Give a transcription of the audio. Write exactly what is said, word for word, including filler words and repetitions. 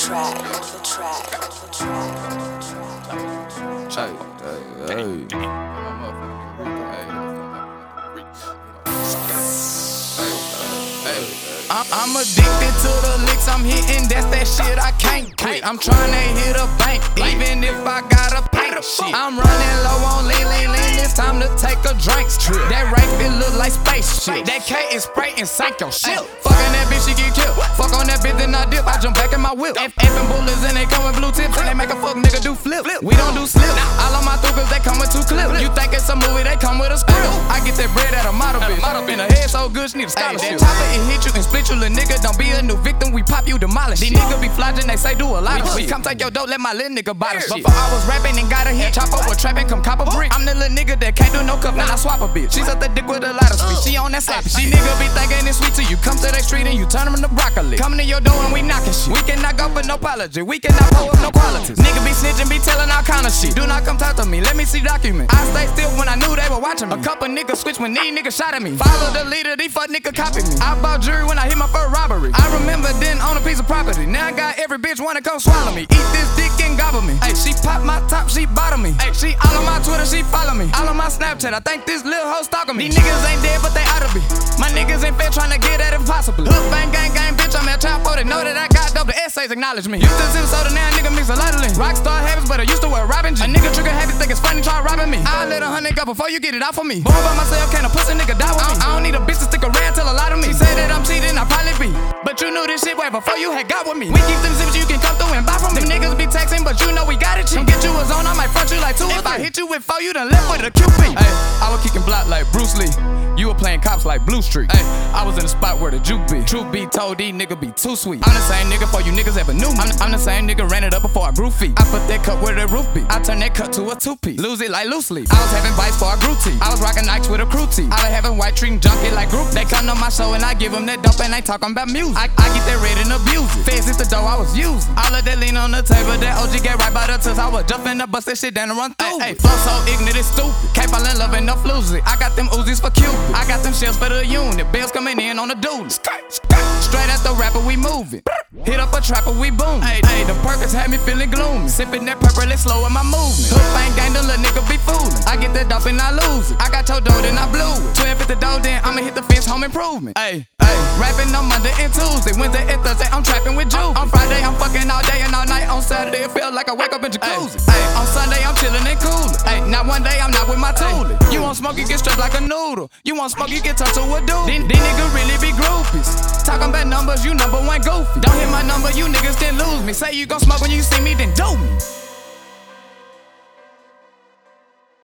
track, the track, the track. Hey, hey, hey. I'm, I'm addicted to the licks I'm hitting, that's that shit I can't quit. I'm tryna hit a bank, even if I gotta pay the shit. I'm running low on lean, lean, lean, it's time to take a drink trip. That rape, it look like space shit. That K is spray and sink your shit. Fuckin' that bitch, she get killed. Fuck on that bitch, then I dip, I jump back in my whip. F-F-ing bullets and they come with blue tips, and they make a fuck nigga do flip. We don't do slip, all of my through they come with two clips. You think it's a movie, they come with a script. I get that bread at a model bitch. In her head so good, she need a scholarship. That chopper, it hit you and split you, little nigga. Don't be a new victim, we pop you, demolish. These niggas be flogging, they say do a lot of shit. Come take your dope, let my little nigga buy the shit. Before I was rapping and got a hit, chopper was trapping, come cop a brick. I'm the little nigga that can't do no cup, now I swap a bitch. She's up the dick with a lot of speed, she on that sloppy shit. These niggas be thinking it's sweet till you come to the street and you turn them into broccoli. Coming to your door and we knocking shit. We cannot go for no apology, we cannot pull up no qualities. Nigga be snitching, be telling all kind of shit. Do not come talk to me, let me see documents. I stay still when I knew they were watching me. A couple niggas switch when these niggas shot at me. Follow the leader, these fuck niggas copy me. I bought jewelry when I hit my first robbery. I remember didn't own a piece of property. Now I got every bitch wanna come swallow me. Eat this dick and gobble me. Ay, she pop my top, she bottom me. Ay, she all on my Twitter, she follow me. All on my Snapchat, I think this little hoe stalking me. These niggas ain't dead, but they oughta be. My niggas ain't fair tryna get at it possibly. Hook bang gang gang, bitch, I'm at trap for they know that I got dope. The essays acknowledge me. Used to sip soda, now nigga mix a lot of lean. Rockstar habits, but I used to wear Robin G. A nigga trigger happy, think it's funny, try robbing me. I'll let a hundred go before you get it out for me. Born by myself, can't a pussy nigga die with me. I don't need a bitch to stick around, tell a lot of me. She say that I'm cheating, I probably be. But you knew this shit way before you had got with me. We keep them zips, you can come through and buy from me. Them niggas be texting, but you know we got it cheap. Come get you a zone, I might front you like two or three. If I hit you with four, you done left with a Q P. Ay, I was kicking block like Bruce Lee. You were playing cops like Blue Street. Ay, I was in the spot where the juke be. Truth be told, these niggas be too sweet. I'm the same nigga before you niggas ever knew me. I'm, I'm the same nigga ran it up before I grew feet. I put that cup where the roof be. I turned that cup to a two-piece. Lose it like loose leaf. I was having bites for a grew tee. I was rocking Nikes with a crew tee. I was having white treating junkie like group. They come to my show and I give them that dope and they talking about music. I, I get that red and abuse it. Feds is the dough I was using. All of that lean on the table, that O G get right by the tools. I was jumping to bust that shit down and run through. Hey, flow so ignorant, it's stupid. Can't fall in love and no floozy. I got them Uzis for Cupid. I got them shells for the unit. Bills coming in on the dude. Straight at the rapper, we moving. Hit up a trapper, we boom. Hey, hey, the perkers had me feeling gloomy. Sipping that purple, it slowing my movement. Hook bang gang, the little nigga be fooling. I get that dope and I lose it. I got your dough, then I blew it. twelve at the dough, then I'ma hit the fence, home improvement. Hey, hey, rapping on Monday and Tuesday. Wednesday and Thursday, I'm trapping with Juve. On Friday, I'm fucking all day and all night. On Saturday, it feel like I wake up in jacuzzi. Hey, on Sunday, I'm chillin' and coolin'. Hey, now one day, I'm not with my toolie. You want smoke, you get strapped like a noodle. You want smoke, you get turned to a dude. These, these niggas really be groupies. Talking about numbers, you number one goofy. Don't hit my number, you niggas then lose me. Say you gon' smoke when you see me, then do me.